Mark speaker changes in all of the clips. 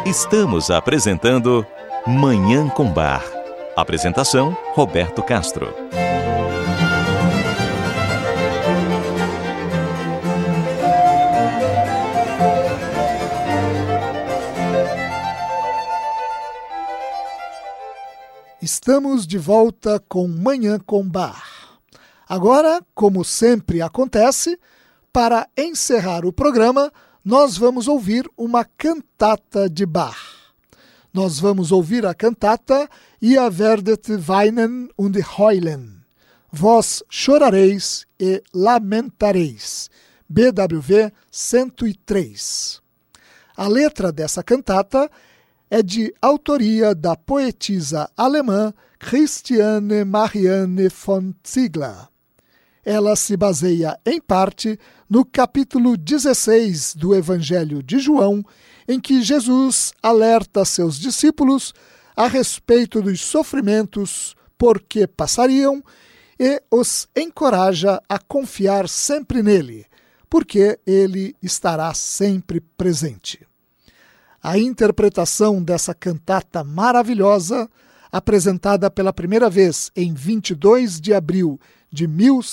Speaker 1: Estamos apresentando Manhã com Bar. Apresentação, Roberto Castro.
Speaker 2: Estamos de volta com Manhã com Bar. Agora, como sempre acontece, para encerrar o programa, nós vamos ouvir uma cantata de Bach. Nós vamos ouvir a cantata Ihr werdet weinen und heulen. Vós chorareis e lamentareis. BWV 103. A letra dessa cantata é de autoria da poetisa alemã Christiane Marianne von Ziegler. Ela se baseia, em parte, no capítulo 16 do Evangelho de João, em que Jesus alerta seus discípulos a respeito dos sofrimentos por que passariam e os encoraja a confiar sempre nele, porque ele estará sempre presente. A interpretação dessa cantata maravilhosa, apresentada pela primeira vez em 22 de abril de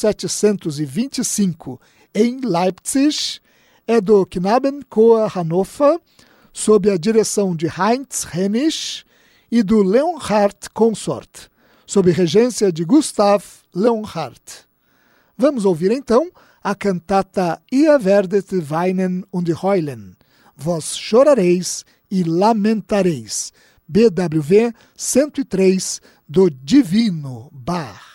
Speaker 2: 1725 em Leipzig, é do Knabenchor Hannover, sob a direção de Heinz Hennig, e do Leonhardt Consort, sob regência de Gustav Leonhardt. Vamos ouvir então a cantata Ihr werdet weinen und heulen. Vós chorareis e lamentareis. BWV 103 do Divino Bach.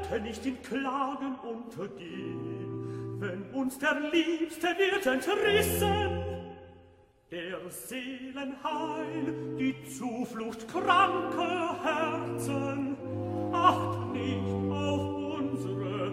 Speaker 3: wollten nicht in Klagen untergehen, wenn uns der Liebste wird entrissen. Der Seelen Heil, die Zuflucht kranker Herzen, acht nicht auf unsere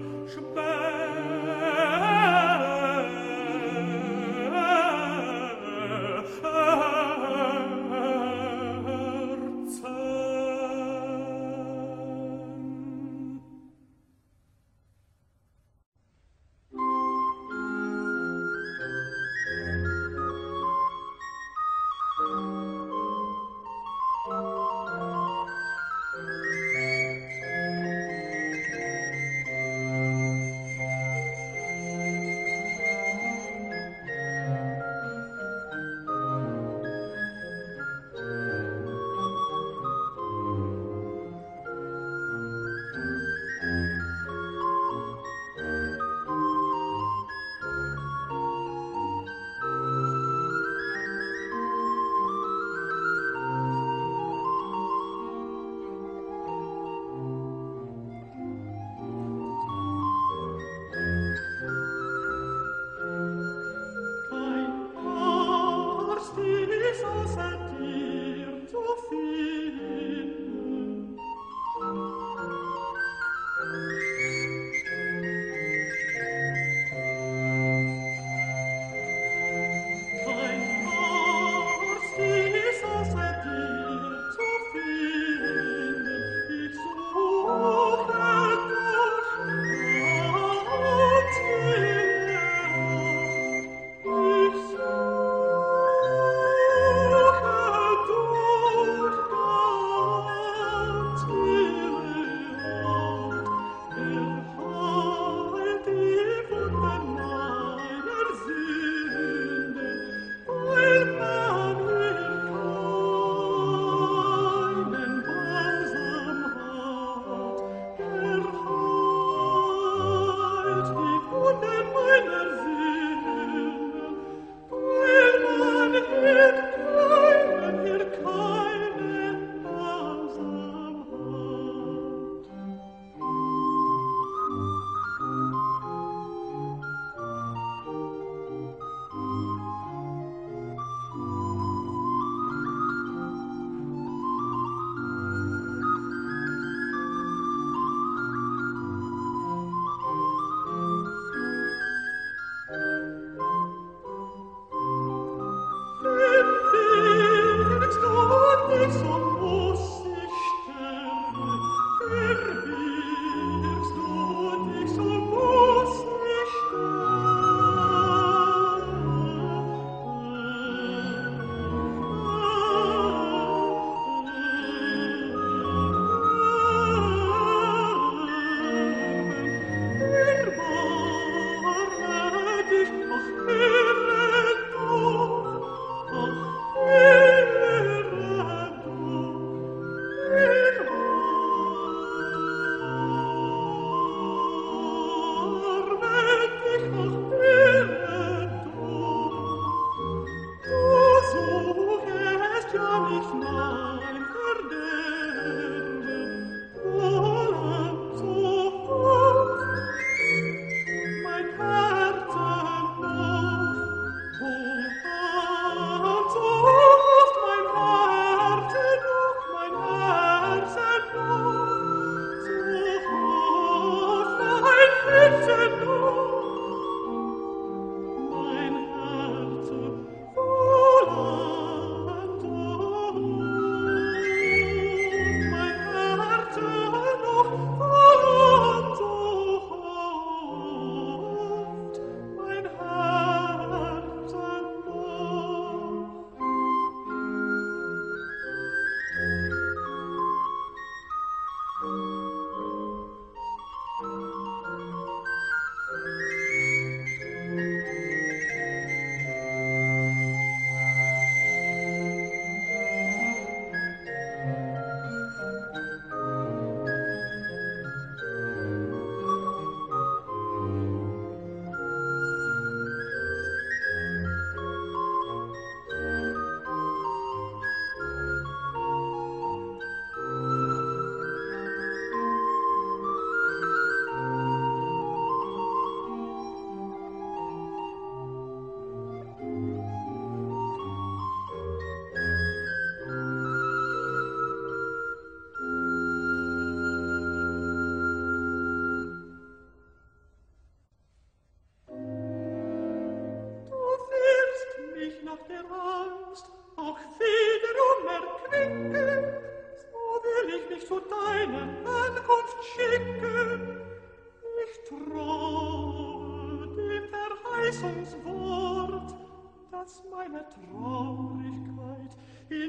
Speaker 3: schicken. Ich traue dem Verheißungswort, dass meine Traurigkeit in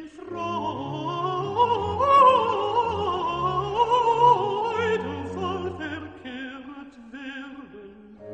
Speaker 3: Freude soll verkehrt werden.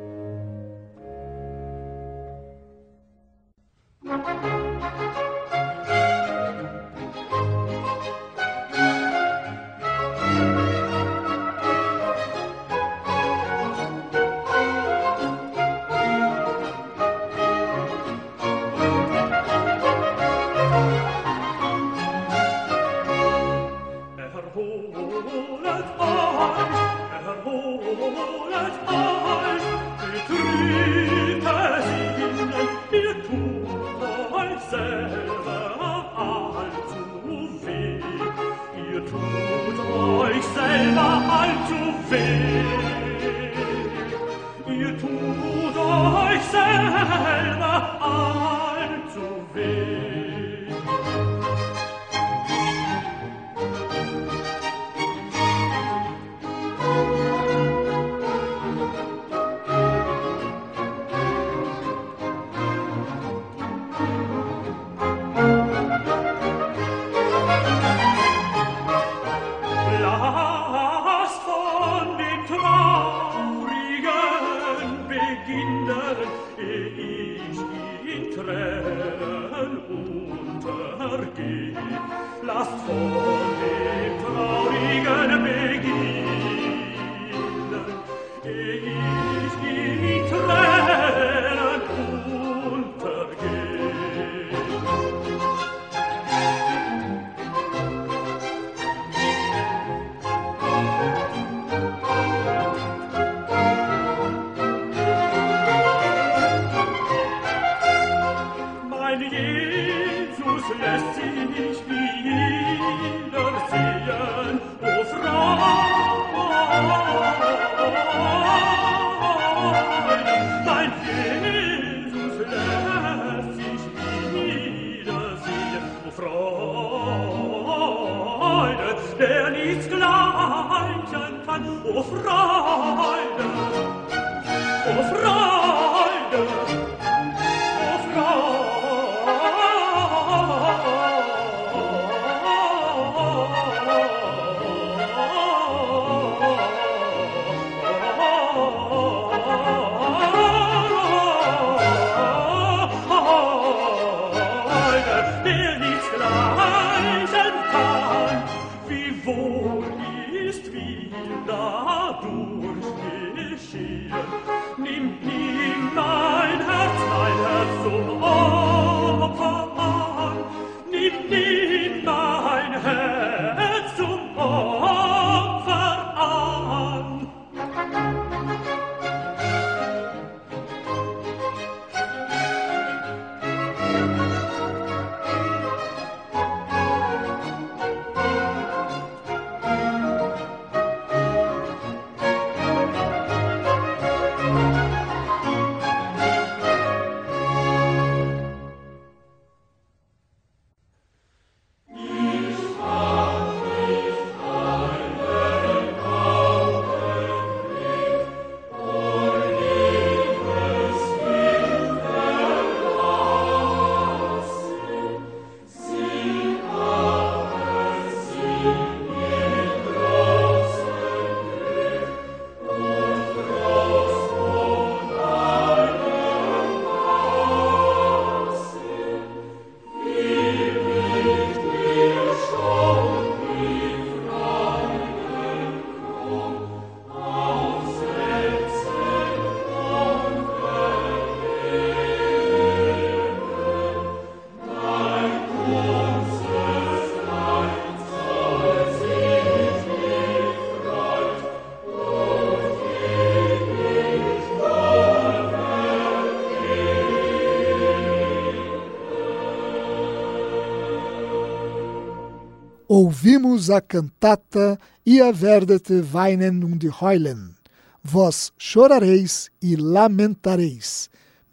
Speaker 2: Ouvimos a cantata Ihr werdet weinen und heulen, Vós chorareis e lamentareis,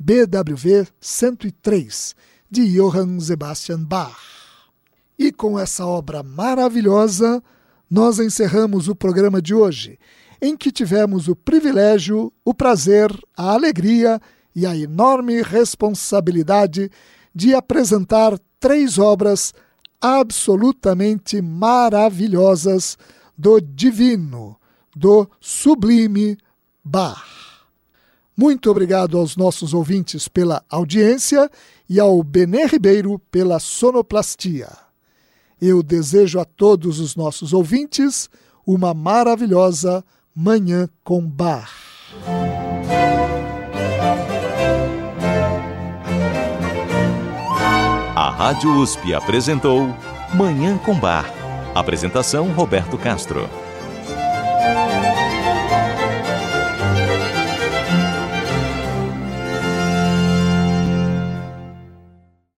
Speaker 2: BWV 103, de Johann Sebastian Bach. E com essa obra maravilhosa, nós encerramos o programa de hoje, em que tivemos o privilégio, o prazer, a alegria e a enorme responsabilidade de apresentar 3 obras absolutamente maravilhosas do divino, do sublime Bach. Muito obrigado aos nossos ouvintes pela audiência e ao Benê Ribeiro pela sonoplastia. Eu desejo a todos os nossos ouvintes uma maravilhosa Manhã com Bach.
Speaker 1: A Rádio USP apresentou Manhã com Bach. Apresentação Roberto Castro.